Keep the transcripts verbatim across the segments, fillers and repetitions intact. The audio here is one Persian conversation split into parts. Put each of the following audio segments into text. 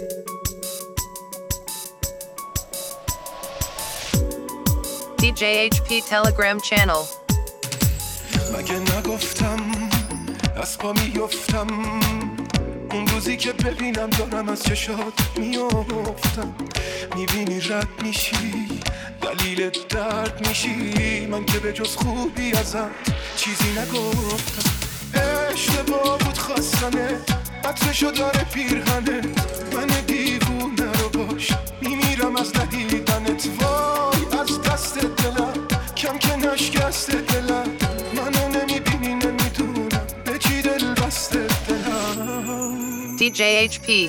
دی جی اچ پی Telegram channel. مگه نگفتم از پا میفتم اون روزی که ببینم دارم از چشات میافتم، میبینی رد میشی دلیل درد میشی، من که به جز خوبی ازت چیزی نگفتم. اشتباه بود خواستنه عطرشو داره پیرهنه، من دیوونه رو باش میمیرم از ندیدنت. وای از دست دلم کم که نشکست دلم، منو نمیبینی نمیدونم به چی دل بسته دلم. دی جی اچ پی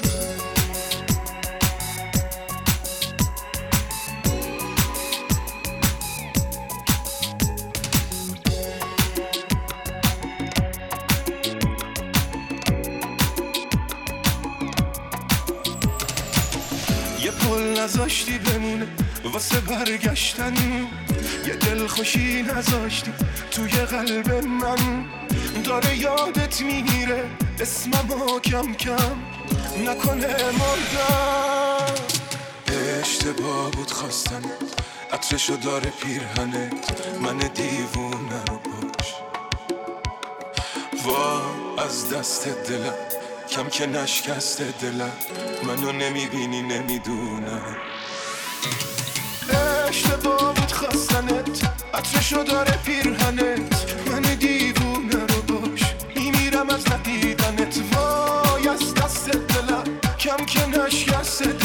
یه پل نذاشتی بمونه واسه برگشتن، یه دل خوشی نذاشتی توی قلب من، داره یادت میگیره اسممو کم کم، نکنه مردم. اشتباه بود خواستن عطرشو داره پیرهنت، من دیوونه رو باش. وا از دست دلم کم که نشکست دلم، منو نمیبینی نمیدونم. اشتباه بود خواستنت عطرشو داره پیرهنت، من دیوونه رو باش میمیرم از ندیدنت. وای از دست دلم کم که نشکست